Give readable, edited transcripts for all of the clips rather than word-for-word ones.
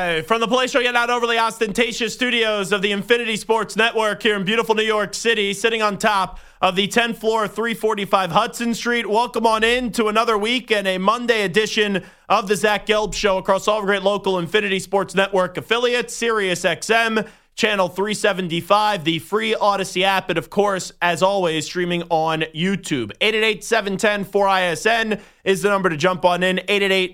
Live from the palatial yet not overly ostentatious studios of the Infinity Sports Network here in beautiful New York City, sitting on top of the 10th floor, 345 Hudson Street. Welcome on in to another week and a Monday edition of the Zach Gelb Show across all great local Infinity Sports Network affiliates, Sirius XM, Channel 375, the free Odyssey app, and of course, as always, streaming on YouTube. 888-710-4ISN is the number to jump on in,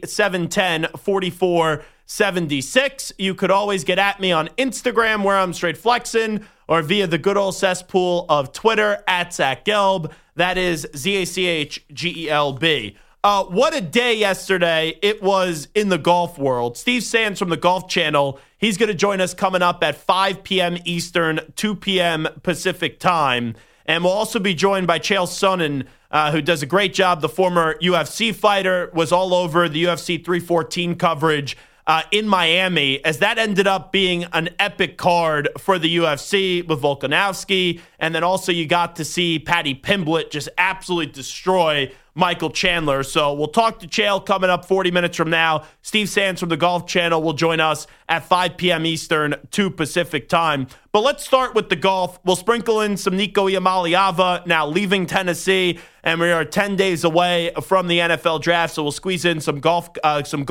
888-710-4476. You could always get at me on Instagram, where I'm straight flexing, or via the good old cesspool of Twitter, at Zach Gelb. That is ZACHGELB. What a day yesterday it was in the golf world. Steve Sands from the Golf Channel, he's going to join us coming up at 5 p.m. Eastern, 2 p.m. Pacific time. And we'll also be joined by Chael Sonnen, who does a great job. The former UFC fighter was all over the UFC 314 coverage in Miami, as that ended up being an epic card for the UFC with Volkanovski. And then also you got to see Paddy Pimblett just absolutely destroy Michael Chandler. So we'll talk to Chael coming up 40 minutes from now. Steve Sands from the Golf Channel will join us at 5 p.m. Eastern, 2 Pacific time. But let's start with the golf. We'll sprinkle in some Nico Iamaleava now leaving Tennessee, and we are 10 days away from the NFL draft, so we'll squeeze in some golf and some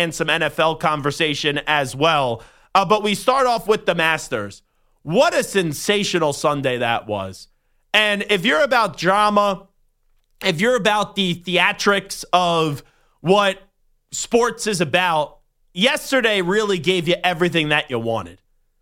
NFL conversation as well. But we start off with the Masters. What a sensational Sunday that was. And if you're about drama, if you're about the theatrics of what sports is about, yesterday really gave you everything that you wanted.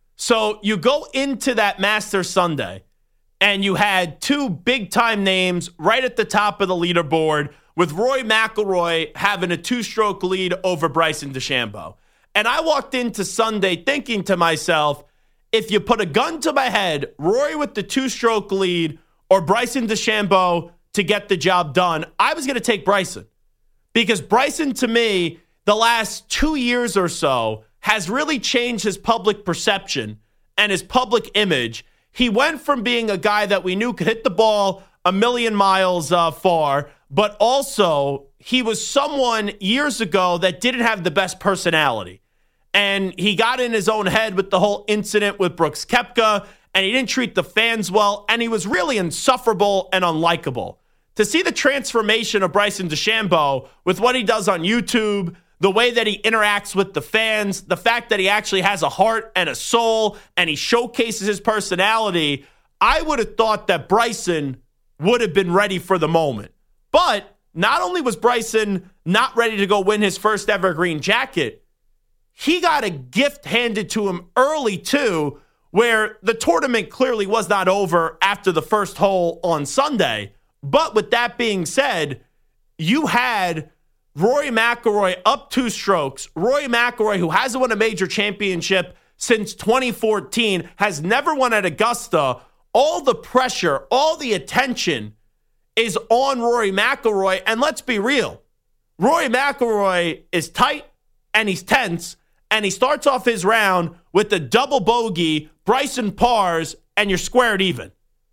So you go into that Masters Sunday, and you had two big-time names right at the top of the leaderboard, with Rory McIlroy having a two-stroke lead over Bryson DeChambeau. And I walked into Sunday thinking to myself, if you put a gun to my head, Rory with the two-stroke lead or Bryson DeChambeau to get the job done, I was going to take Bryson. Because Bryson, to me, the last 2 years or so, has really changed his public perception and his public image. He went from being a guy that we knew could hit the ball a million miles far, but also he was someone years ago that didn't have the best personality. And he got in his own head with the whole incident with Brooks Koepka, and he didn't treat the fans well, and he was really insufferable and unlikable. To see the transformation of Bryson DeChambeau with what he does on YouTube, the way that he interacts with the fans, the fact that he actually has a heart and a soul, and he showcases his personality, I would have thought that Bryson would have been ready for the moment. But not only was Bryson not ready to go win his first ever green jacket, he got a gift handed to him early too, where the tournament clearly was not over after the first hole on Sunday. But with that being said, you had Rory McIlroy up two strokes. Rory McIlroy, who hasn't won a major championship since 2014, has never won at Augusta. All the pressure, all the attention is on Rory McIlroy. And let's be real, Rory McIlroy is tight and he's tense, and he starts off his round with the double bogey, Bryson pars, and you're squared even.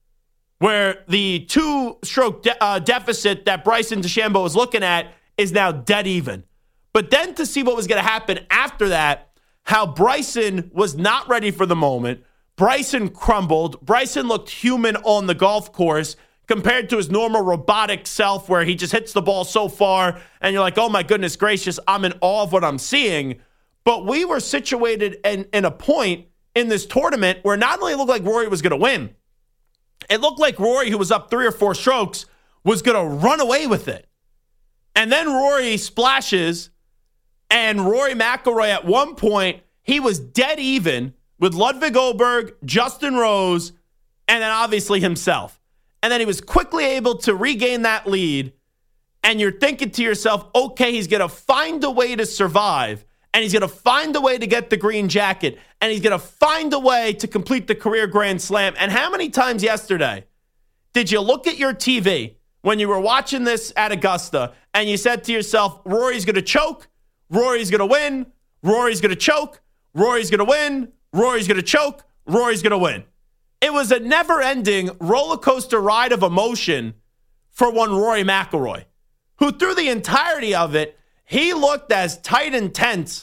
Where the two-stroke deficit that Bryson DeChambeau was looking at is now dead even. But then to see what was going to happen after that, how Bryson was not ready for the moment. Bryson crumbled. Bryson looked human on the golf course compared to his normal robotic self, where he just hits the ball so far and you're like, oh my goodness gracious, I'm in awe of what I'm seeing. But we were situated in a point in this tournament where not only it looked like Rory was going to win, it looked like Rory, who was up 3 or 4 strokes, was going to run away with it. And then Rory splashes, and Rory McIlroy at one point, he was dead even with Ludwig Åberg, Justin Rose, and then obviously himself. And then he was quickly able to regain that lead, and you're thinking to yourself, okay, he's going to find a way to survive, and he's going to find a way to get the green jacket, and he's going to find a way to complete the career Grand Slam. And how many times yesterday did you look at your TV when you were watching this at Augusta and you said to yourself, Rory's going to choke, Rory's going to win, Rory's going to choke, Rory's going to win, Rory's going to choke, Rory's going to win. It was a never-ending roller coaster ride of emotion for one Rory McIlroy, who through the entirety of it, he looked as tight and tense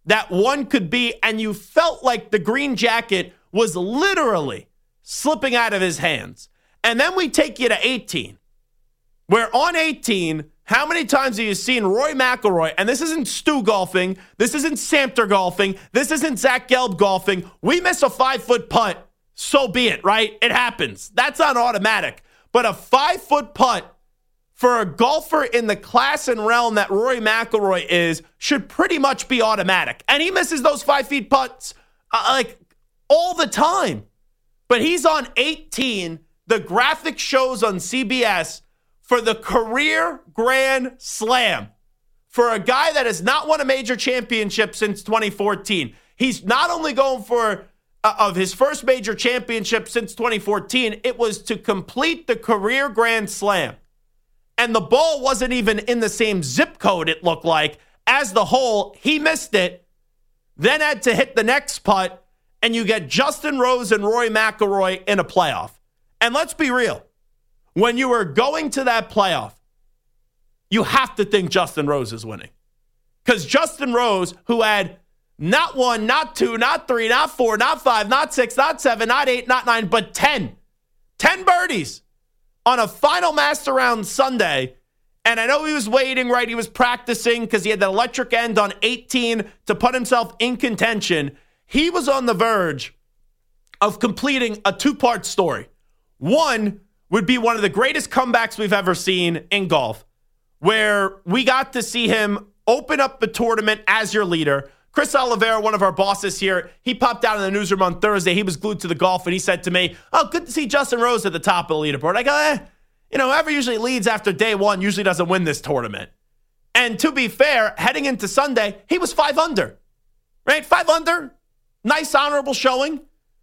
that one could be, and you felt like the green jacket was literally slipping out of his hands. And then we take you to 18, where on 18, how many times have you seen Rory McIlroy? And this isn't Stu golfing. This isn't Samter golfing. This isn't Zach Gelb golfing. We miss a 5-foot putt. So be it, right? It happens. That's not automatic. But a 5-foot putt for a golfer in the class and realm that Rory McIlroy is should pretty much be automatic. And he misses those 5-foot putts like all the time. But he's on 18. The graphic shows on CBS for the career Grand Slam for a guy that has not won a major championship since 2014. He's not only going for of his first major championship since 2014, it was to complete the career Grand Slam. And the ball wasn't even in the same zip code, it looked like, as the hole. He missed it, then had to hit the next putt, and you get Justin Rose and Rory McIlroy in a playoff. And let's be real. When you are going to that playoff, you have to think Justin Rose is winning. Because Justin Rose, who had not 1, not 2, not 3, not 4, not 5, not 6, not 7, not 8, not 9, but 10 birdies on a final master round Sunday. And I know he was waiting, right? He was practicing because he had the electric end on 18 to put himself in contention. He was on the verge of completing a 2-part story. One would be one of the greatest comebacks we've ever seen in golf, where we got to see him open up the tournament as your leader. Chris Oliveira, one of our bosses here, he popped out in the newsroom on Thursday. He was glued to the golf, and he said to me, "Oh, good to see Justin Rose at the top of the leaderboard." I go, whoever usually leads after day one usually doesn't win this tournament. And to be fair, heading into Sunday, he was 5 under, right? 5 under, nice honorable showing,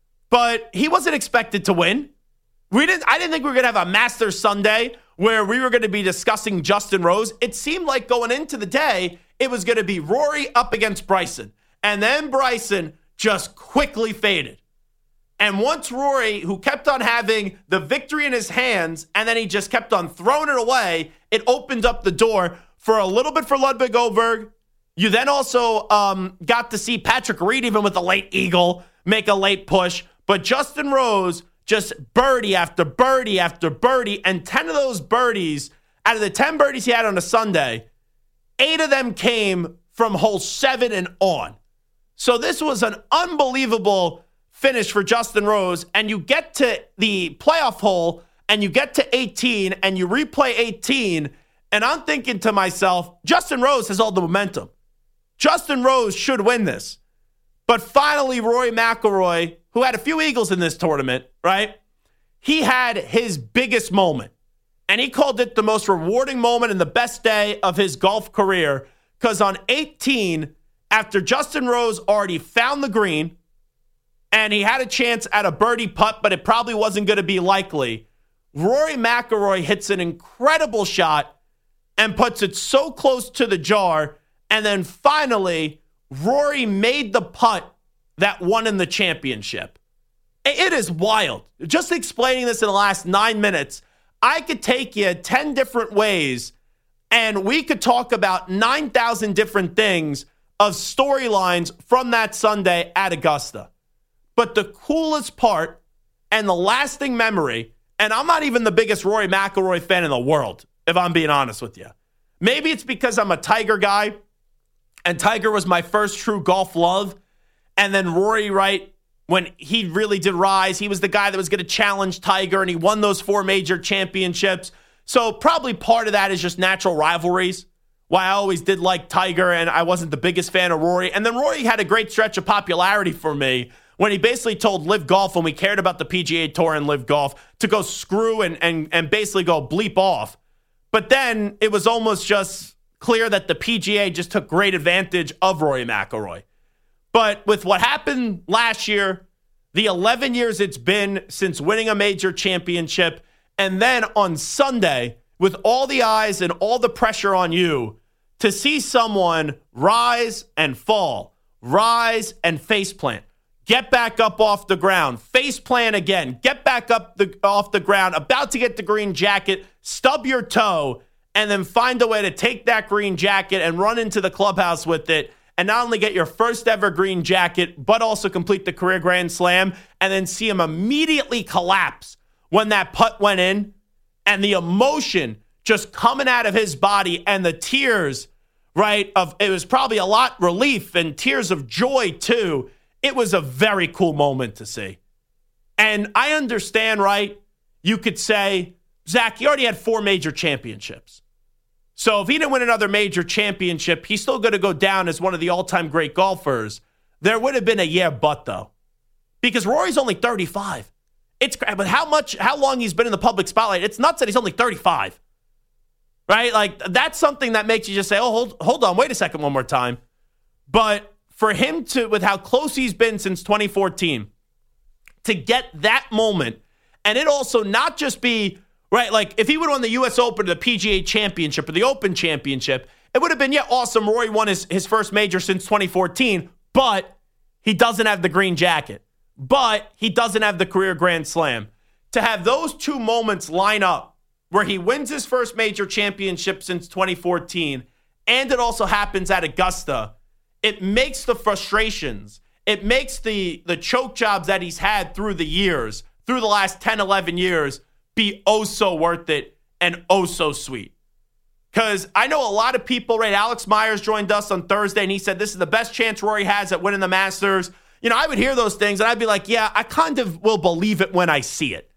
but he wasn't expected to win. I didn't think we were going to have a Masters Sunday where we were going to be discussing Justin Rose. It seemed like going into the day, it was going to be Rory up against Bryson. And then Bryson just quickly faded. And once Rory, who kept on having the victory in his hands, and then he just kept on throwing it away, it opened up the door for a little bit for Ludwig Åberg. You then also got to see Patrick Reed, even with a late eagle, make a late push. But Justin Rose, just birdie after birdie after birdie, and 10 of those birdies, out of the 10 birdies he had on a Sunday, 8 of them came from hole 7 and on. So this was an unbelievable finish for Justin Rose, and you get to the playoff hole, and you get to 18, and you replay 18, and I'm thinking to myself, Justin Rose has all the momentum. Justin Rose should win this. But finally, Rory McIlroy, who had a few eagles in this tournament, right? He had his biggest moment. And he called it the most rewarding moment and the best day of his golf career. Because on 18, after Justin Rose already found the green, and he had a chance at a birdie putt, but it probably wasn't going to be likely, Rory McIlroy hits an incredible shot and puts it so close to the jar. And then finally, Rory made the putt that won him the championship. It is wild. Just explaining this in the last 9 minutes, I could take you 10 different ways, and we could talk about 9,000 different things of storylines from that Sunday at Augusta. But the coolest part and the lasting memory, and I'm not even the biggest Rory McIlroy fan in the world, if I'm being honest with you. Maybe it's because I'm a Tiger guy, and Tiger was my first true golf love. And then Rory, right, when he really did rise, he was the guy that was going to challenge Tiger, and he won those 4 major championships. So probably part of that is just natural rivalries, why I always did like Tiger, and I wasn't the biggest fan of Rory. And then Rory had a great stretch of popularity for me when he basically told Live Golf, when we cared about the PGA Tour and Live Golf, to go screw and basically go bleep off. But then it was almost just clear that the PGA just took great advantage of Rory McIlroy. But with what happened last year, the 11 years it's been since winning a major championship, and then on Sunday, with all the eyes and all the pressure on you, to see someone rise and fall, rise and faceplant, get back up off the ground, faceplant again, get back up off the ground, about to get the green jacket, stub your toe, and then find a way to take that green jacket and run into the clubhouse with it and not only get your first ever green jacket, but also complete the career Grand Slam, and then see him immediately collapse when that putt went in, and the emotion just coming out of his body and the tears, right, it was probably a lot relief and tears of joy too. It was a very cool moment to see. And I understand, right, you could say, Zach, he already had 4 major championships. So if he didn't win another major championship, he's still going to go down as one of the all-time great golfers. There would have been a yeah, but though. Because Rory's only 35. But how long he's been in the public spotlight, it's nuts that he's only 35. Right? Like, that's something that makes you just say, oh, hold on, wait a second one more time. But for him to, with how close he's been since 2014, to get that moment, and it also not just be, right, like if he would have won the U.S. Open or the PGA Championship or the Open Championship, it would have been, yeah, awesome. Rory won his first major since 2014, but he doesn't have the green jacket. But he doesn't have the career Grand Slam. To have those two moments line up where he wins his first major championship since 2014, and it also happens at Augusta, it makes the frustrations, it makes the choke jobs that he's had through the years, through the last 10, 11 years, be oh so worth it and oh so sweet. Because I know a lot of people, right? Alex Myers joined us on Thursday, and he said this is the best chance Rory has at winning the Masters. You know, I would hear those things, and I'd be like, yeah, I kind of will believe it when I see it.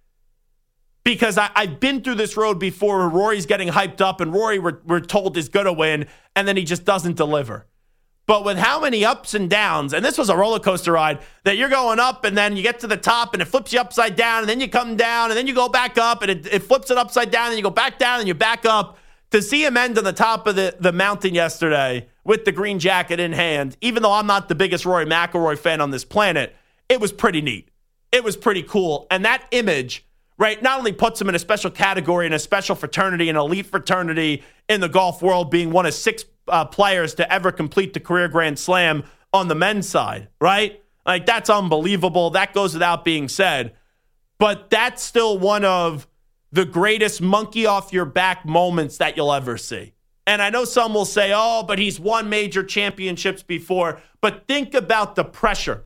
Because I've been through this road before where Rory's getting hyped up, and Rory, we're told, is going to win, and then he just doesn't deliver. But with how many ups and downs, and this was a roller coaster ride, that you're going up, and then you get to the top, and it flips you upside down, and then you come down, and then you go back up, and it flips it upside down, and you go back down, and you back up. To see him end on the top of the mountain yesterday with the green jacket in hand, even though I'm not the biggest Rory McIlroy fan on this planet, it was pretty neat. It was pretty cool. And that image, right, not only puts him in a special category, in a special fraternity, an elite fraternity in the golf world, being one of 6 players to ever complete the career Grand Slam on the men's side, right? Like, that's unbelievable. That goes without being said. But that's still one of the greatest monkey off your back moments that you'll ever see. And I know some will say, oh, but he's won major championships before. But think about the pressure.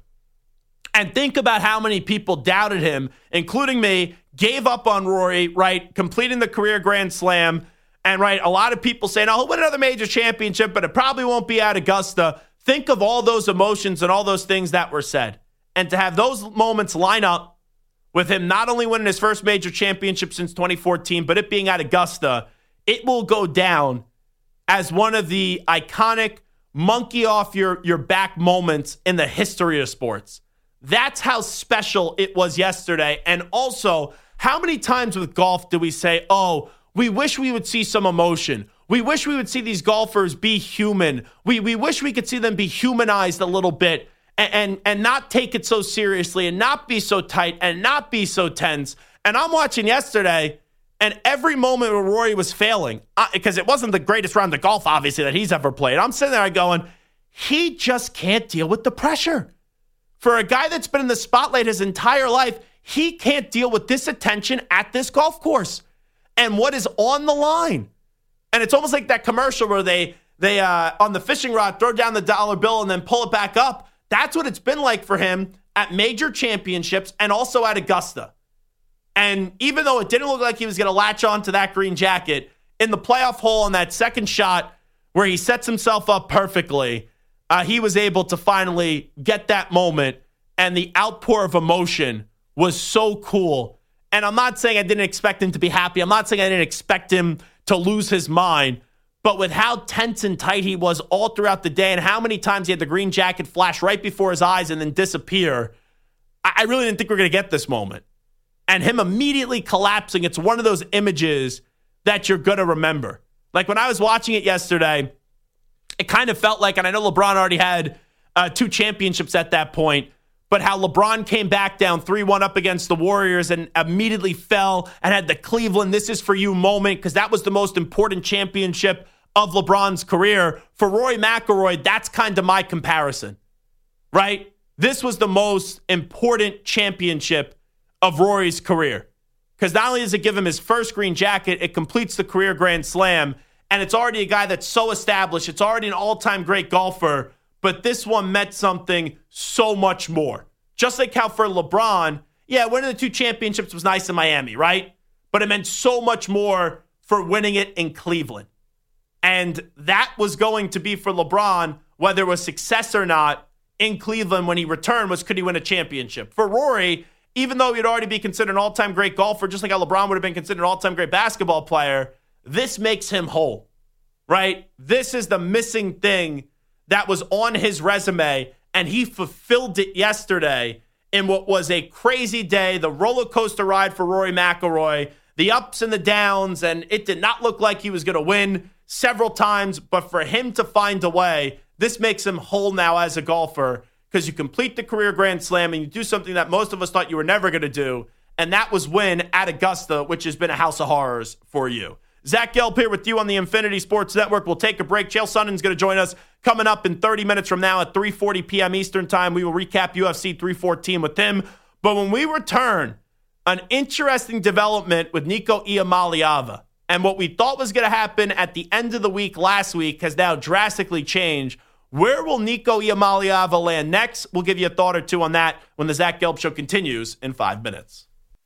And think about how many people doubted him, including me, gave up on Rory, right, completing the career Grand Slam. And, right, a lot of people saying, oh, he'll win another major championship, but it probably won't be at Augusta. Think of all those emotions and all those things that were said. And to have those moments line up with him not only winning his first major championship since 2014, but it being at Augusta, it will go down as one of the iconic monkey off your back moments in the history of sports. That's how special it was yesterday. And also, how many times with golf do we say, oh, we wish we would see some emotion. We wish we would see these golfers be human. We wish we could see them be humanized a little bit. And not take it so seriously and not be so tight and not be so tense. And I'm watching yesterday, and every moment where Rory was failing, because it wasn't the greatest round of golf, obviously, that he's ever played. I'm sitting there going, he just can't deal with the pressure. For a guy that's been in the spotlight his entire life, he can't deal with this attention at this golf course and what is on the line. And it's almost like that commercial where they on the fishing rod, throw down the dollar bill and then pull it back up. That's what it's been like for him at major championships and also at Augusta. And even though it didn't look like he was going to latch on to that green jacket, in the playoff hole on that second shot where he sets himself up perfectly, he was able to finally get that moment, and the outpour of emotion was so cool. And I'm not saying I didn't expect him to be happy. I'm not saying I didn't expect him to lose his mind. But with how tense and tight he was all throughout the day and how many times he had the green jacket flash right before his eyes and then disappear, I really didn't think we were going to get this moment. And him immediately collapsing, it's one of those images that you're going to remember. Like when I was watching it yesterday, it kind of felt like, and I know LeBron already had 2 championships at that point, but how LeBron came back down 3-1 up against the Warriors and immediately fell and had the Cleveland "this is for you" moment, because that was the most important championship of LeBron's career. For Rory McIlroy, that's kind of my comparison, right? This was the most important championship of Rory's career, because not only does it give him his first green jacket, it completes the career Grand Slam, and it's already a guy that's so established. It's already an all-time great golfer. but this one meant something so much more. Just like how for LeBron, yeah, winning the 2 championships was nice in Miami, right? But it meant so much more for winning it in Cleveland. And that was going to be for LeBron, whether it was success or not in Cleveland when he returned, was could he win a championship? For Rory, even though he'd already be considered an all-time great golfer, just like how LeBron would have been considered an all-time great basketball player, this makes him whole, right? This is the missing thing that was on his resume, and he fulfilled it yesterday in what was a crazy day, the roller coaster ride for Rory McIlroy, the ups and the downs, and it did not look like he was going to win several times, but for him to find a way, this makes him whole now as a golfer because you complete the career Grand Slam and you do something that most of us thought you were never going to do, and that was win at Augusta, which has been a house of horrors for you. Zach Gelb here with you on the Infinity Sports Network. We'll take a break. Chael Sonnen's going to join us coming up in 30 minutes from now at 3:40 p.m. Eastern Time. We will recap UFC 314 with him. But when we return, an interesting development with Nico Iamaleava. And what we thought was going to happen at the end of the week last week has now drastically changed. Where will Nico Iamaleava land next? We'll give you a thought or two on that when the Zach Gelb Show continues in 5 minutes.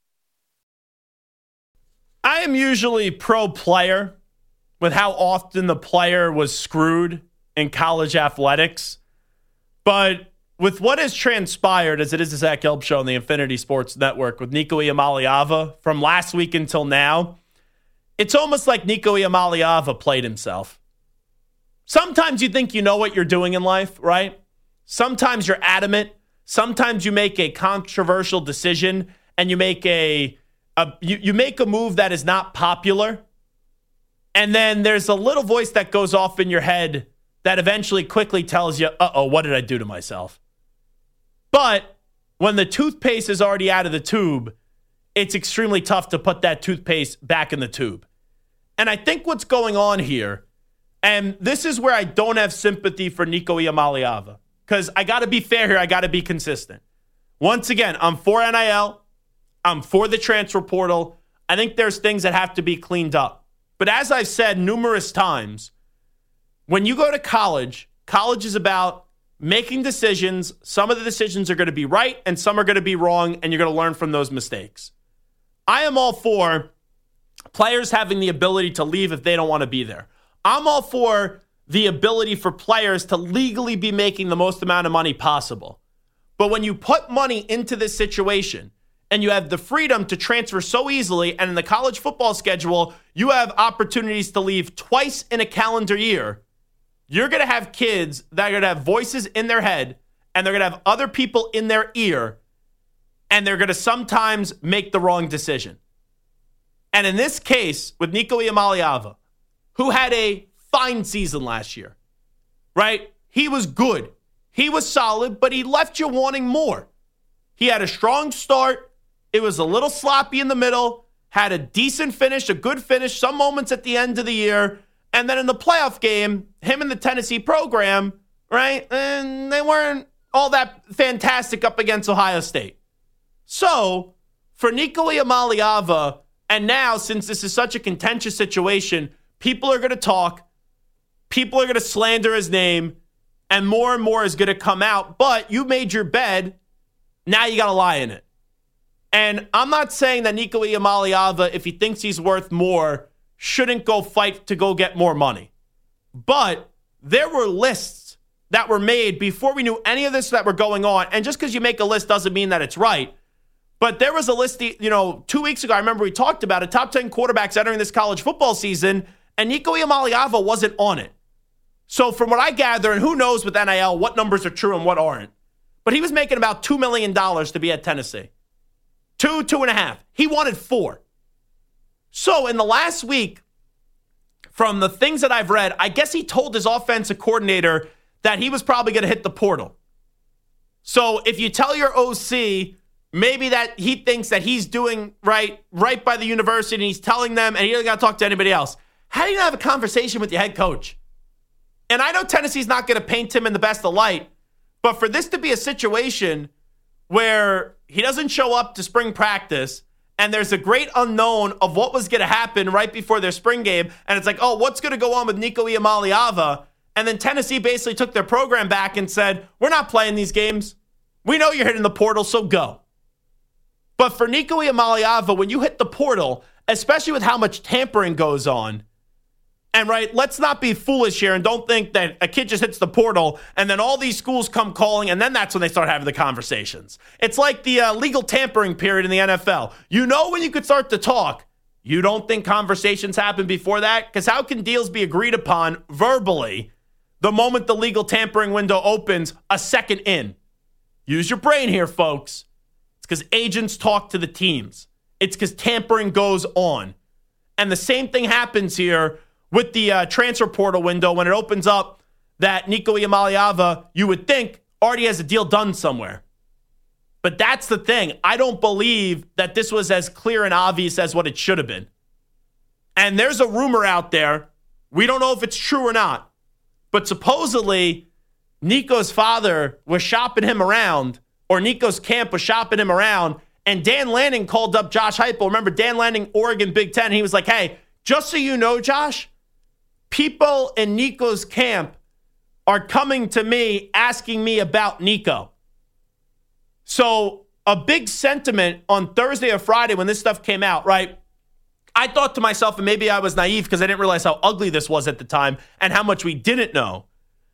I am usually pro-player with how often the player was screwed in college athletics. But with what has transpired, as it is the Zach Gelb Show on the Infinity Sports Network with Nico Iamaleava from last week until now, it's almost like Nico Iamaleava played himself. Sometimes you think you know what you're doing in life, right? Sometimes you're adamant. Sometimes you make a controversial decision and you make you make a move that is not popular. And then there's a little voice that goes off in your head that eventually quickly tells you, uh-oh, what did I do to myself? But when the toothpaste is already out of the tube, it's extremely tough to put that toothpaste back in the tube. And I think what's going on here, and this is where I don't have sympathy for Nico Iamaleava, because I got to be fair here. I got to be consistent. Once again, I'm for NIL. I'm for the transfer portal. I think there's things that have to be cleaned up. But as I've said numerous times, when you go to college, college is about making decisions. Some of the decisions are going to be right and some are going to be wrong, and you're going to learn from those mistakes. I am all for players having the ability to leave if they don't want to be there. I'm all for the ability for players to legally be making the most amount of money possible. But when you put money into this situation and you have the freedom to transfer so easily, and in the college football schedule, you have opportunities to leave twice in a calendar year, you're going to have kids that are going to have voices in their head and they're going to have other people in their ear, and they're going to sometimes make the wrong decision. And in this case, with Nico Iamaleava, who had a fine season last year, right? He was good. He was solid, but he left you wanting more. He had a strong start. It was a little sloppy in the middle, had a decent finish, a good finish, some moments at the end of the year. And then in the playoff game, him and the Tennessee program, right? And they weren't all that fantastic up against Ohio State. So for Nico Iamaleava, and now since this is such a contentious situation, people are going to talk, people are going to slander his name, and more is going to come out. But you made your bed, now you got to lie in it. And I'm not saying that Nico Iamaleava, if he thinks he's worth more, shouldn't go fight to go get more money. But there were lists that were made before we knew any of this that were going on. And just because you make a list doesn't mean that it's right. But there was a list, 2 weeks ago, I remember we talked about it, top 10 quarterbacks entering this college football season, and Nico Iamaleava wasn't on it. So from what I gather, and who knows with NIL, what numbers are true and what aren't, but he was making about $2 million to be at Tennessee. 2.5. He wanted 4. So in the last week, from the things that I've read, I guess he told his offensive coordinator that he was probably going to hit the portal. So if you tell your OC maybe that he thinks that he's doing right by the university and he's telling them and he doesn't got to talk to anybody else, how do you not have a conversation with your head coach? And I know Tennessee's not going to paint him in the best of light, but for this to be a situation where he doesn't show up to spring practice and there's a great unknown of what was going to happen right before their spring game, and it's like, oh, what's going to go on with Nico Iamaleava? And then Tennessee basically took their program back and said, we're not playing these games. We know you're hitting the portal, so go. But for Nico Iamaleava, when you hit the portal, especially with how much tampering goes on, and right, let's not be foolish here and don't think that a kid just hits the portal and then all these schools come calling and then that's when they start having the conversations. It's like the legal tampering period in the NFL. You know when you could start to talk. You don't think conversations happen before that? Because how can deals be agreed upon verbally the moment the legal tampering window opens a second in? Use your brain here, folks. It's because agents talk to the teams. It's because tampering goes on. And the same thing happens here with the transfer portal window when it opens up that Nico Iamaleava, you would think, already has a deal done somewhere. But that's the thing. I don't believe that this was as clear and obvious as what it should have been. And there's a rumor out there. We don't know if it's true or not. But supposedly, Nico's father was shopping him around, or Nico's camp was shopping him around, and Dan Lanning called up Josh Heupel. Remember, Dan Lanning, Oregon Big Ten. He was like, hey, just so you know, Josh, people in Nico's camp are coming to me asking me about Nico. So a big sentiment on Thursday or Friday when this stuff came out, right? I thought to myself, and maybe I was naive because I didn't realize how ugly this was at the time and how much we didn't know.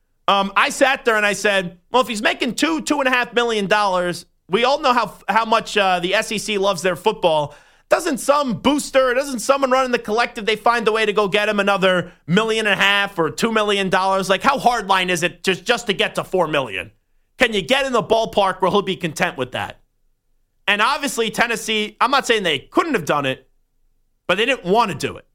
I sat there and I said, well, if he's making $2.5 million, we all know how much the SEC loves their football. Doesn't some booster, doesn't someone running the collective, they find a way to go get him another $1.5 million or $2 million? Like, how hardline is it just to get to $4 million? Can you get in the ballpark where he'll be content with that? And obviously, Tennessee, I'm not saying they couldn't have done it, but they didn't want to do it.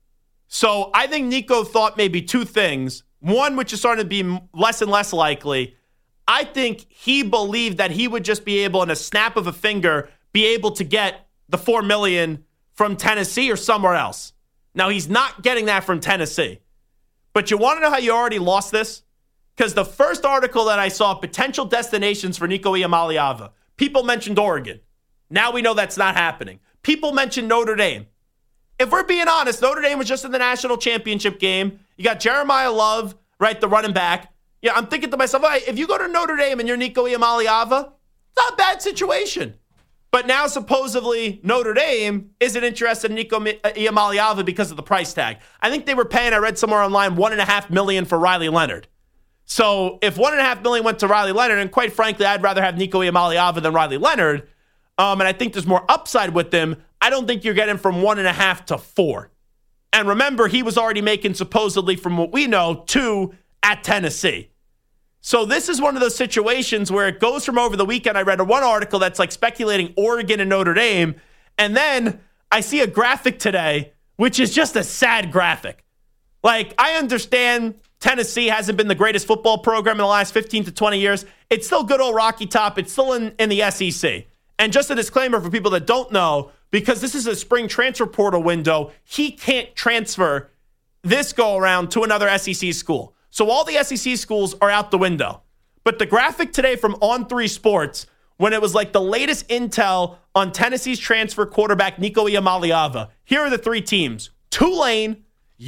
So I think Nico thought maybe two things. One, which is starting to be less and less likely. I think he believed that he would just be able, in a snap of a finger, be able to get the $4 million from Tennessee or somewhere else. Now, he's not getting that from Tennessee. But you want to know how you already lost this? Because the first article that I saw, potential destinations for Nico Iamaleava, people mentioned Oregon. Now we know that's not happening. People mentioned Notre Dame. If we're being honest, Notre Dame was just in the national championship game. You got Jeremiah Love, right, the running back. Yeah, I'm thinking to myself, hey, if you go to Notre Dame and you're Nico Iamaleava, it's not a bad situation. But now, supposedly, Notre Dame isn't interested in Nico Iamaleava because of the price tag. I think they were paying, I read somewhere online, $1.5 million for Riley Leonard. So if $1.5 million went to Riley Leonard, and quite frankly, I'd rather have Nico Iamaleava than Riley Leonard, and I think there's more upside with him, I don't think you're getting from 1.5 to 4. And remember, he was already making, supposedly, from what we know, 2 at Tennessee. So this is one of those situations where it goes from over the weekend. I read one article that's like speculating Oregon and Notre Dame. And then I see a graphic today, which is just a sad graphic. Like, I understand Tennessee hasn't been the greatest football program in the last 15 to 20 years. It's still good old Rocky Top. It's still in the SEC. And just a disclaimer for people that don't know, because this is a spring transfer portal window, he can't transfer this go around to another SEC school. So all the SEC schools are out the window. But the graphic today from On3 Sports, when it was like the latest intel on Tennessee's transfer quarterback Nico Iamaleava, here are the 3 teams: Tulane,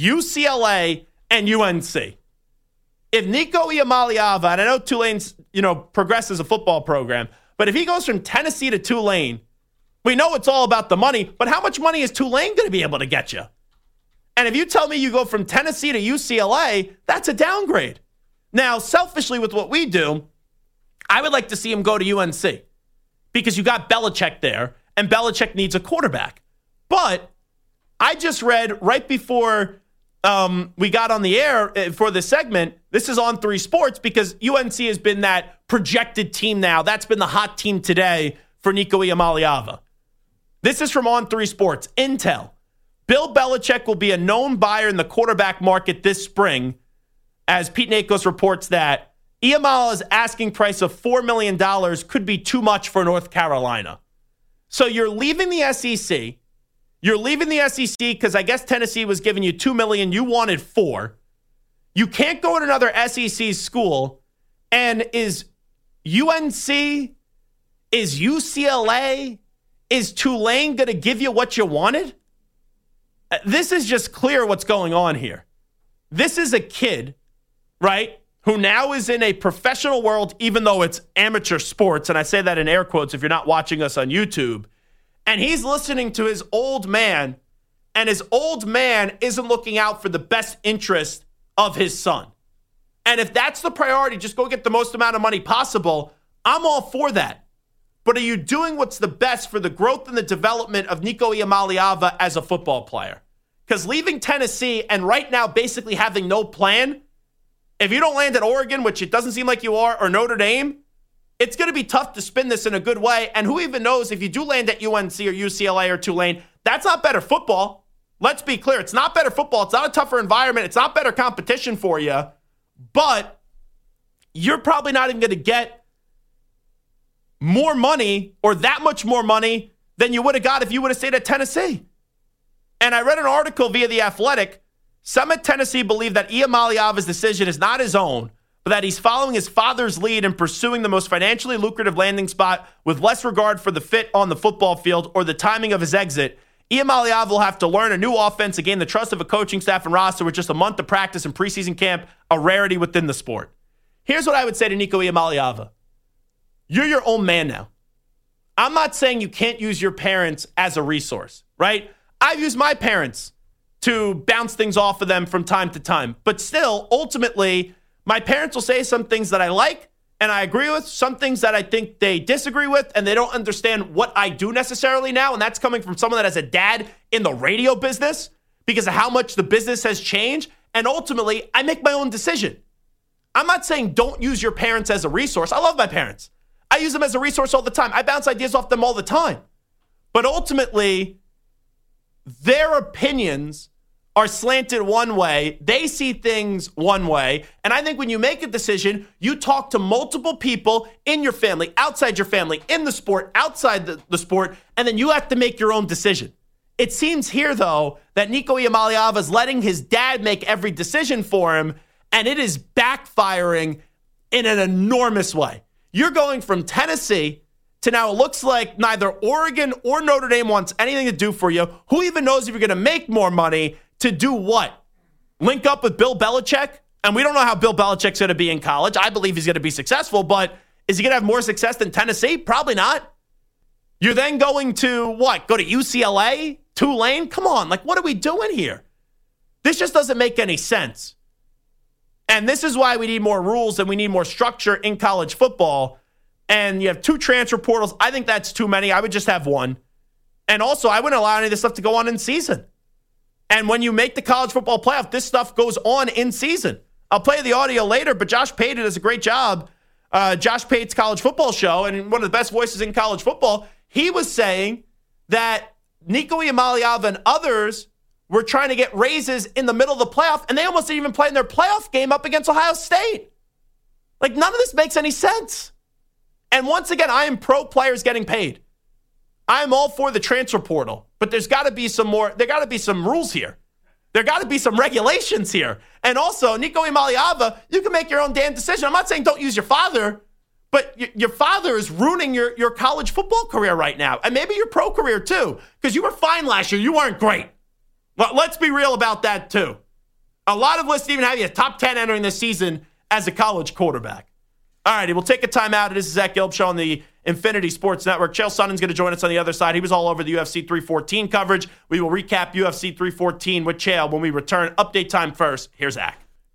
UCLA, and UNC. If Nico Iamaleava, and I know Tulane's, progressed as a football program, but if he goes from Tennessee to Tulane, we know it's all about the money, but how much money is Tulane going to be able to get you? And if you tell me you go from Tennessee to UCLA, that's a downgrade. Now, selfishly with what we do, I would like to see him go to UNC because you got Belichick there, and Belichick needs a quarterback. But I just read right before we got on the air for this segment, this is on 3 Sports, because UNC has been that projected team now. That's been the hot team today for Nico Iamaleava. This is from On 3 Sports. Intel. Bill Belichick will be a known buyer in the quarterback market this spring, as Pete Nakos reports that Iamaleava's asking price of $4 million could be too much for North Carolina. So you're leaving the SEC. You're leaving the SEC because I guess Tennessee was giving you $2 million. You wanted $4 million. You can't go to another SEC school. And is UNC, is UCLA, is Tulane going to give you what you wanted? This is just clear what's going on here. This is a kid right, who now is in a professional world, even though it's amateur sports, and I say that in air quotes if you're not watching us on YouTube, and he's listening to his old man, and his old man isn't looking out for the best interest of his son. And if that's the priority, just go get the most amount of money possible, I'm all for that. But are you doing what's the best for the growth and the development of Nico Iamaleava as a football player? Because leaving Tennessee and right now basically having no plan, if you don't land at Oregon, which it doesn't seem like you are, or Notre Dame, it's going to be tough to spin this in a good way. And who even knows if you do land at UNC or UCLA or Tulane, that's not better football. Let's be clear. It's not better football. It's not a tougher environment. It's not better competition for you. But you're probably not even going to get more money or that much more money than you would have got if you would have stayed at Tennessee. And I read an article via The Athletic. Some at Tennessee believe that Iamaleava's decision is not his own, but that he's following his father's lead in pursuing the most financially lucrative landing spot with less regard for the fit on the football field or the timing of his exit. Iamaleava will have to learn a new offense and gain the trust of a coaching staff and roster with just a month of practice and preseason camp, a rarity within the sport. Here's what I would say to Nico Iamaleava. You're your own man now. I'm not saying you can't use your parents as a resource, right? I've used my parents to bounce things off of them from time to time. But still, ultimately, my parents will say some things that I like and I agree with, some things that I think they disagree with, and they don't understand what I do necessarily now. And that's coming from someone that has a dad in the radio business because of how much the business has changed. And ultimately, I make my own decision. I'm not saying don't use your parents as a resource. I love my parents. I use them as a resource all the time. I bounce ideas off them all the time. But ultimately, their opinions are slanted one way. They see things one way. And I think when you make a decision, you talk to multiple people in your family, outside your family, in the sport, outside the sport, and then you have to make your own decision. It seems here, though, that Nico Iamaleava is letting his dad make every decision for him, and it is backfiring in an enormous way. You're going from Tennessee to now it looks like neither Oregon or Notre Dame wants anything to do for you. Who even knows if you're going to make more money to do what? Link up with Bill Belichick? And we don't know how Bill Belichick's going to be in college. I believe he's going to be successful, but is he going to have more success than Tennessee? Probably not. You're then going to what? Go to UCLA? Tulane? Come on. Like, what are we doing here? This just doesn't make any sense. And this is why we need more rules and we need more structure in college football. And you have 2 transfer portals. I think that's too many. I would just have 1. And also, I wouldn't allow any of this stuff to go on in season. And when you make the college football playoff, this stuff goes on in season. I'll play the audio later, but Josh Payton does a great job. Josh Payton's college football show, and one of the best voices in college football, he was saying that Nico Iamaleava and others were trying to get raises in the middle of the playoff, and they almost didn't even play in their playoff game up against Ohio State. Like, none of this makes any sense. And once again, I am pro players getting paid. I'm all for the transfer portal, but there's got to be some more. There got to be some rules here. There got to be some regulations here. And also, Nico Iamaleava, you can make your own damn decision. I'm not saying don't use your father, but your father is ruining your college football career right now. And maybe your pro career too, because you were fine last year. You weren't great. But let's be real about that too. A lot of lists even have you top 10 entering this season as a college quarterback. All righty, we'll take a timeout. This is Zach Gilb Show on the Infinity Sports Network. Chael Sonnen's going to join us on the other side. He was all over the UFC 314 coverage. We will recap UFC 314 with Chael when we return. Update time first. Here's Zach.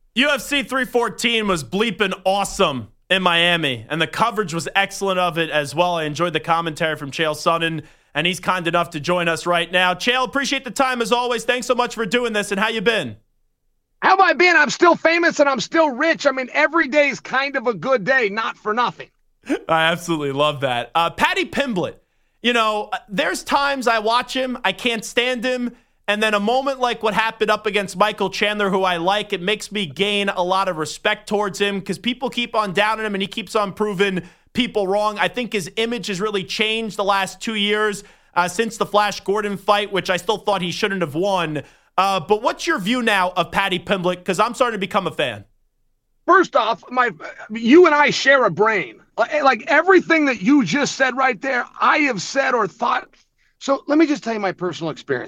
UFC 314 was bleeping awesome in Miami, and the coverage was excellent of it as well. I enjoyed the commentary from Chael Sonnen, and he's kind enough to join us right now. Chael, appreciate the time as always. Thanks so much for doing this, and how you been? How have I been? I'm still famous and I'm still rich. I mean, every day is kind of a good day, not for nothing. I absolutely love that. Paddy Pimblett, you know, there's times I watch him, I can't stand him, and then a moment like what happened up against Michael Chandler, who I like, it makes me gain a lot of respect towards him because people keep on downing him and he keeps on proving people wrong. I think his image has really changed the last 2 years since the Flash Gordon fight, which I still thought he shouldn't have won. But what's your view now of Paddy Pimblett? Because I'm starting to become a fan. First off, you and I share a brain. Like everything that you just said right there, I have said or thought. So let me just tell you my personal experience.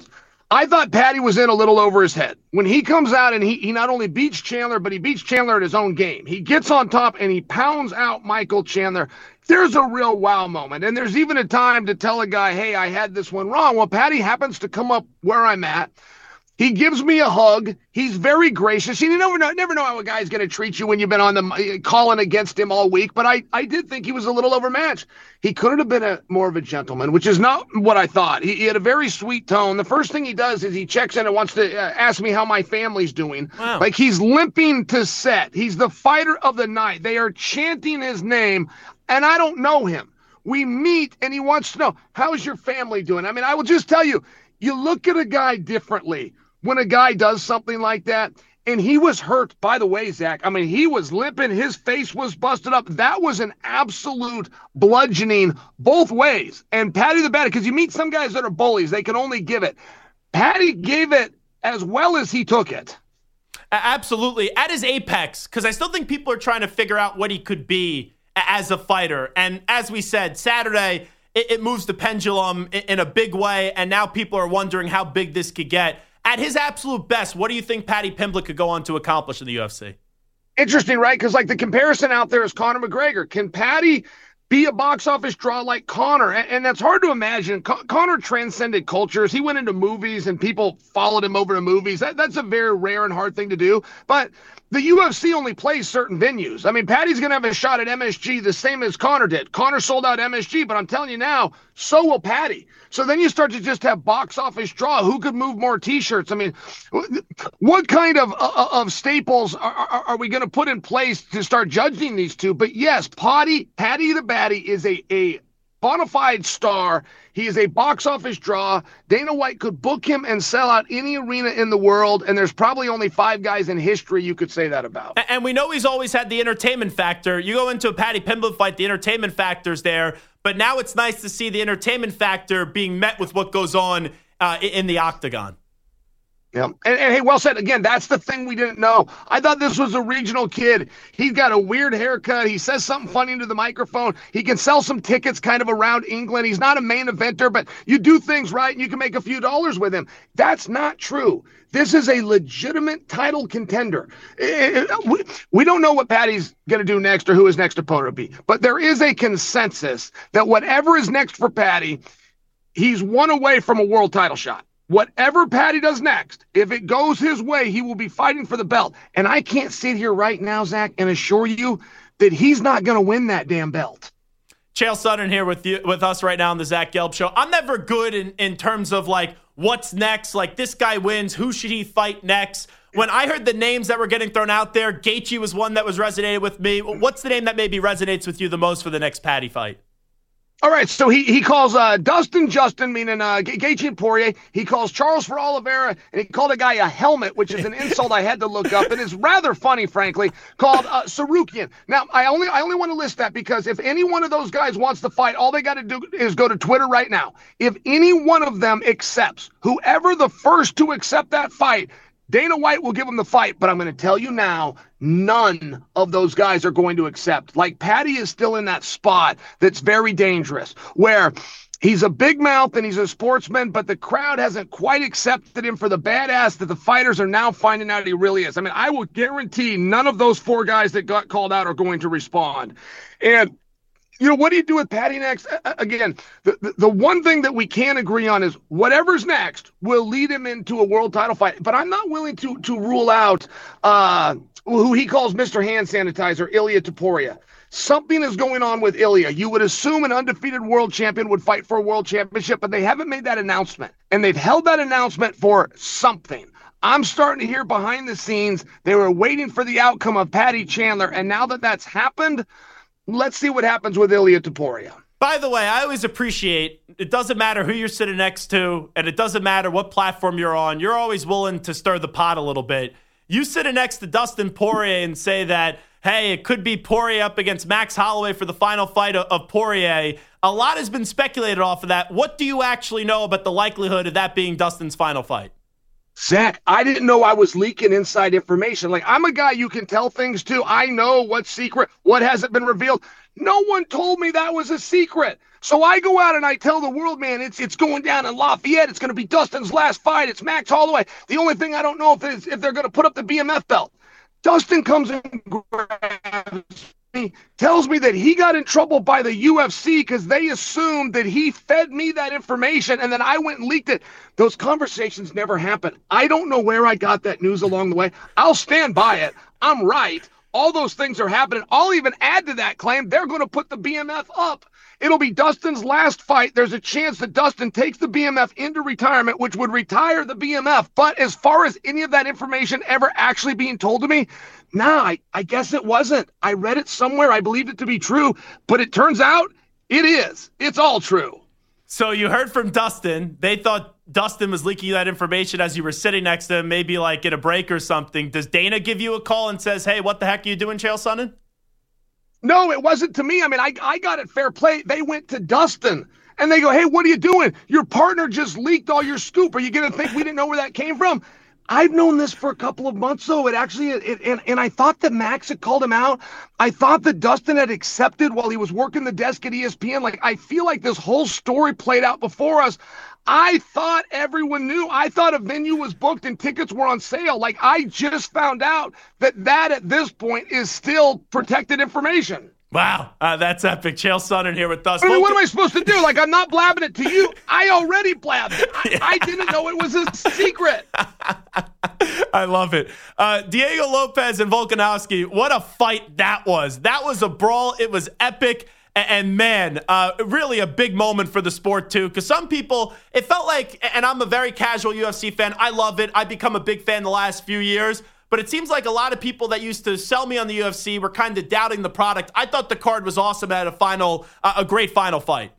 I thought Patty was in a little over his head. When he comes out and he not only beats Chandler, but he beats Chandler at his own game. He gets on top and he pounds out Michael Chandler. There's a real wow moment. And there's even a time to tell a guy, hey, I had this one wrong. Well, Patty happens to come up where I'm at. He gives me a hug. He's very gracious. You never know how a guy's going to treat you when you've been on the calling against him all week. But I did think he was a little overmatched. He couldn't have been more of a gentleman, which is not what I thought. He had a very sweet tone. The first thing he does is he checks in and wants to ask me how my family's doing. Wow. Like he's limping to set. He's the fighter of the night. They are chanting his name, and I don't know him. We meet, and he wants to know, how's your family doing? I mean, I will just tell you, you look at a guy differently when a guy does something like that. And he was hurt, by the way, Zach. I mean, he was limping. His face was busted up. That was an absolute bludgeoning both ways. And Patty the Baddy, because you meet some guys that are bullies, they can only give it. Patty gave it as well as he took it. Absolutely. At his apex, because I still think people are trying to figure out what he could be as a fighter. And as we said, Saturday, it moves the pendulum in a big way. And now people are wondering how big this could get. At his absolute best, what do you think Paddy Pimblett could go on to accomplish in the UFC? Interesting, right? Because like the comparison out there is Conor McGregor. Can Paddy be a box office draw like Conor? And that's hard to imagine. Conor transcended cultures. He went into movies and people followed him over to movies. That's a very rare and hard thing to do. But the UFC only plays certain venues. I mean, Paddy's going to have a shot at MSG the same as Conor did. Conor sold out MSG, but I'm telling you now, so will Paddy. So then you start to just have box office draw. Who could move more T-shirts? I mean, what kind of staples are we going to put in place to start judging these two? But yes, Paddy the Baddy is a bona fide star. He is a box office draw. Dana White could book him and sell out any arena in the world, and there's probably only 5 guys in history you could say that about. And we know he's always had the entertainment factor. You go into a Paddy Pimblett fight, the entertainment factor's there, but now it's nice to see the entertainment factor being met with what goes on in the octagon. Yeah. And hey, well said. Again, that's the thing we didn't know. I thought this was a regional kid. He's got a weird haircut. He says something funny into the microphone. He can sell some tickets kind of around England. He's not a main eventer, but you do things right and you can make a few dollars with him. That's not true. This is a legitimate title contender. We don't know what Paddy's going to do next or who his next opponent will be, but there is a consensus that whatever is next for Paddy, he's one away from a world title shot. Whatever Paddy does next, if it goes his way, he will be fighting for the belt. And I can't sit here right now, Zach, and assure you that he's not going to win that damn belt. Chael Sonnen here with us right now on the Zach Gelb Show. I'm never good in terms of like what's next. Like this guy wins. Who should he fight next? When I heard the names that were getting thrown out there, Gaethje was one that was resonated with me. What's the name that maybe resonates with you the most for the next Paddy fight? All right, so he calls Dustin Justin, meaning Gaethje and Poirier. He calls Charles for Oliveira, and he called a guy a helmet, which is an insult I had to look up, and is rather funny, frankly, called Sarukian. Now, I only want to list that because if any one of those guys wants to fight, all they got to do is go to Twitter right now. If any one of them accepts, whoever the first to accept that fight, Dana White will give him the fight, but I'm going to tell you now, none of those guys are going to accept. Like, Paddy is still in that spot that's very dangerous, where he's a big mouth and he's a sportsman, but the crowd hasn't quite accepted him for the badass that the fighters are now finding out he really is. I mean, I will guarantee none of those 4 guys that got called out are going to respond. And what do you do with Paddy next? Again, the one thing that we can agree on is whatever's next will lead him into a world title fight. But I'm not willing to rule out who he calls Mr. Hand Sanitizer, Ilia Topuria. Something is going on with Ilia. You would assume an undefeated world champion would fight for a world championship, but they haven't made that announcement. And they've held that announcement for something. I'm starting to hear behind the scenes they were waiting for the outcome of Paddy Chandler, and now that that's happened, let's see what happens with Ilia Topuria. By the way, I always appreciate it doesn't matter who you're sitting next to, and it doesn't matter what platform you're on. You're always willing to stir the pot a little bit. You sitting next to Dustin Poirier and say that, hey, it could be Poirier up against Max Holloway for the final fight of Poirier. A lot has been speculated off of that. What do you actually know about the likelihood of that being Dustin's final fight? Zach, I didn't know I was leaking inside information. Like, I'm a guy you can tell things to. I know what's secret, what hasn't been revealed. No one told me that was a secret. So I go out and I tell the world, man, it's going down in Lafayette. It's going to be Dustin's last fight. It's Max Holloway. The only thing I don't know if they're going to put up the BMF belt. Dustin comes and grabs me, tells me that he got in trouble by the UFC because they assumed that he fed me that information and then I went and leaked it. Those conversations never happened. I don't know where I got that news along the way. I'll stand by it. I'm right. All those things are happening. I'll even add to that claim. They're going to put the BMF up. It'll be Dustin's last fight. There's a chance that Dustin takes the BMF into retirement, which would retire the BMF. But as far as any of that information ever actually being told to me, nah, I guess it wasn't. I read it somewhere. I believed it to be true. But it turns out it is. It's all true. So you heard from Dustin. They thought Dustin was leaking you that information as you were sitting next to him, maybe like in a break or something. Does Dana give you a call and says, hey, what the heck are you doing, Chael Sonnen? No, it wasn't to me. I mean, I got it fair play. They went to Dustin, and they go, hey, what are you doing? Your partner just leaked all your scoop. Are you going to think we didn't know where that came from? I've known this for a couple of months, though. And I thought that Max had called him out. I thought that Dustin had accepted while he was working the desk at ESPN. Like, I feel like this whole story played out before us. I thought everyone knew. I thought a venue was booked and tickets were on sale. Like, I just found out that at this point is still protected information. Wow, that's epic. Chael Sonnen here with us. I mean, what am I supposed to do? Like, I'm not blabbing it to you. I already blabbed it. I didn't know it was a secret. I love it. Diego Lopez and Volkanovski, what a fight that was. That was a brawl. It was epic. And man, really a big moment for the sport too, because some people, it felt like, and I'm a very casual UFC fan, I love it. I've become a big fan the last few years, but it seems like a lot of people that used to sell me on the UFC were kind of doubting the product. I thought the card was awesome at a great final fight.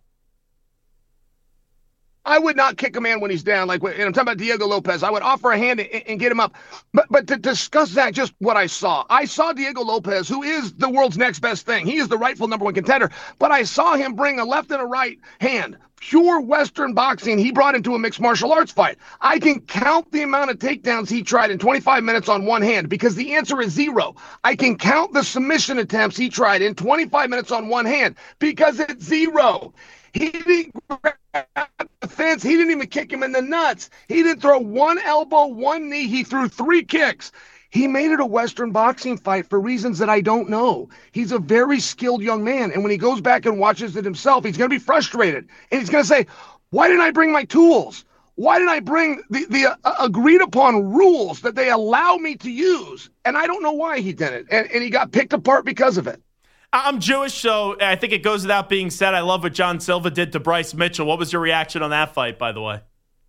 I would not kick a man when he's down. Like, and I'm talking about Diego Lopez. I would offer a hand and get him up. But to discuss that, just what I saw Diego Lopez, who is the world's next best thing. He is the rightful number one contender. But I saw him bring a left and a right hand. Pure Western boxing he brought into a mixed martial arts fight. I can count the amount of takedowns he tried in 25 minutes on one hand because the answer is 0. I can count the submission attempts he tried in 25 minutes on one hand because it's 0. He didn't grab the fence. He didn't even kick him in the nuts. He didn't throw one elbow, one knee. He threw 3 kicks. He made it a Western boxing fight for reasons that I don't know. He's a very skilled young man, and when he goes back and watches it himself, he's going to be frustrated. And he's going to say, why didn't I bring my tools? Why didn't I bring the agreed upon rules that they allow me to use? And I don't know why he did it. And he got picked apart because of it. I'm Jewish, so I think it goes without being said. I love what John Silva did to Bryce Mitchell. What was your reaction on that fight, by the way?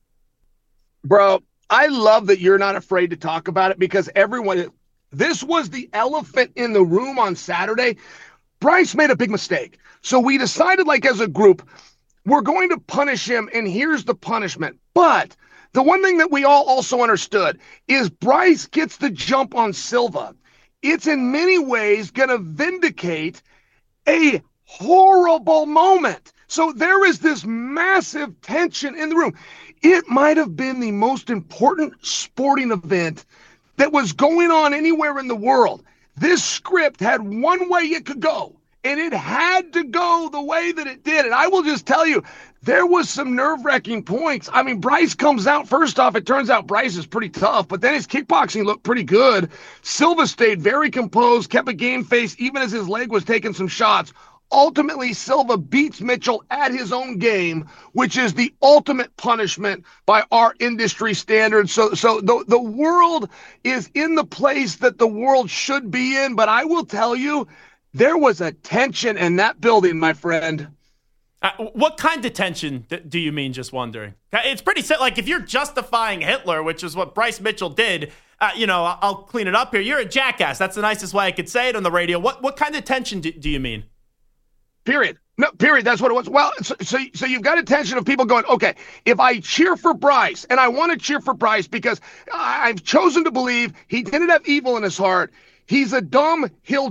Bro, I love that you're not afraid to talk about it because this was the elephant in the room on Saturday. Bryce made a big mistake. So we decided, like, as a group, we're going to punish him, and here's the punishment. But the one thing that we all also understood is Bryce gets the jump on Silva. It's in many ways going to vindicate a horrible moment. So there is this massive tension in the room. It might have been the most important sporting event that was going on anywhere in the world. This script had one way it could go, and it had to go the way that it did. And I will just tell you, there was some nerve-wracking points. I mean, Bryce comes out. First off, it turns out Bryce is pretty tough, but then his kickboxing looked pretty good. Silva stayed very composed, kept a game face, even as his leg was taking some shots. Ultimately, Silva beats Mitchell at his own game, which is the ultimate punishment by our industry standards. So the world is in the place that the world should be in, but I will tell you, there was a tension in that building, my friend. What kind of tension do you mean, just wondering? It's pretty set. Like, if you're justifying Hitler, which is what Bryce Mitchell did, I'll clean it up here. You're a jackass. That's the nicest way I could say it on the radio. What kind of tension do you mean? Period. No, period. That's what it was. Well, so you've got a tension of people going, okay, if I cheer for Bryce, and I want to cheer for Bryce because I've chosen to believe he didn't have evil in his heart, he's a dumb hilljack.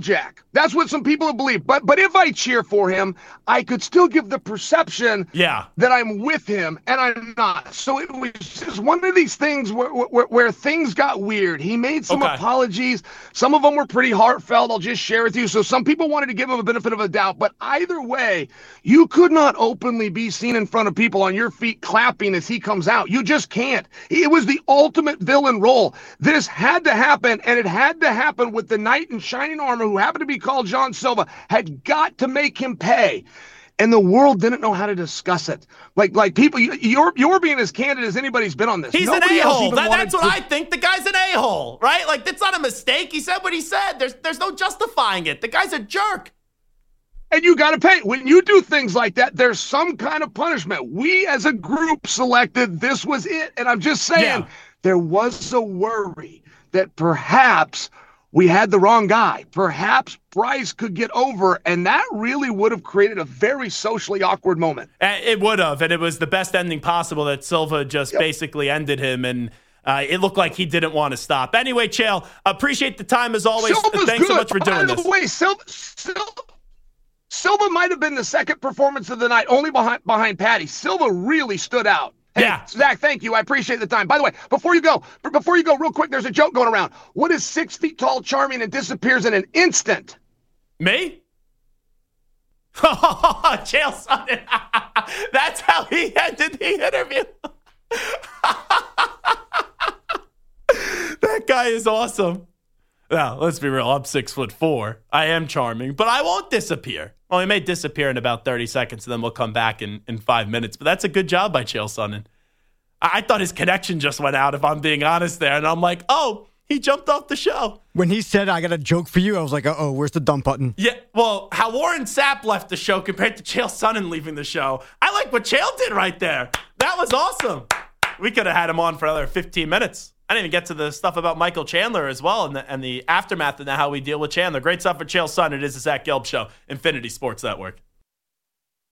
That's what some people believe. But if I cheer for him, I could still give the perception that I'm with him, and I'm not. So it was just one of these things where things got weird. He made some apologies. Some of them were pretty heartfelt. I'll just share with you. So some people wanted to give him a benefit of a doubt. But either way, you could not openly be seen in front of people on your feet clapping as he comes out. You just can't. It was the ultimate villain role. This had to happen, and it had to happen with the knight in shining armor who happened to be called John Silva, had got to make him pay. And the world didn't know how to discuss it. Like people, you're being as candid as anybody's been on this. He's an a-hole. That's what I think. The guy's an a-hole, right? Like, that's not a mistake. He said what he said. There's no justifying it. The guy's a jerk. And you got to pay. When you do things like that, there's some kind of punishment. We as a group selected this was it. And I'm just saying, there was a worry that perhaps we had the wrong guy. Perhaps Bryce could get over, and that really would have created a very socially awkward moment. It would have, and it was the best ending possible that Silva just basically ended him, and it looked like he didn't want to stop. Anyway, Chael, appreciate the time as always. Thanks so much for doing this. By the way, Silva might have been the second performance of the night, only behind Patty. Silva really stood out. Hey, Zach, thank you. I appreciate the time. By the way, before you go, real quick, there's a joke going around. What is 6 feet tall, charming, and disappears in an instant? Me? Chael Sonnen. That's how he ended the interview. That guy is awesome. Now, let's be real. I'm 6'4". I am charming, but I won't disappear. Well, he may disappear in about 30 seconds, and then we'll come back in 5 minutes. But that's a good job by Chael Sonnen. I thought his connection just went out, if I'm being honest there. And I'm like, oh, he jumped off the show. When he said, I got a joke for you, I was like, uh-oh, where's the dump button? Yeah, well, how Warren Sapp left the show compared to Chael Sonnen leaving the show. I like what Chael did right there. That was awesome. We could have had him on for another 15 minutes. I didn't even get to the stuff about Michael Chandler as well and the aftermath and how we deal with Chandler. Great stuff for Chael Sonnen. It is the Zach Gelb Show, Infinity Sports Network.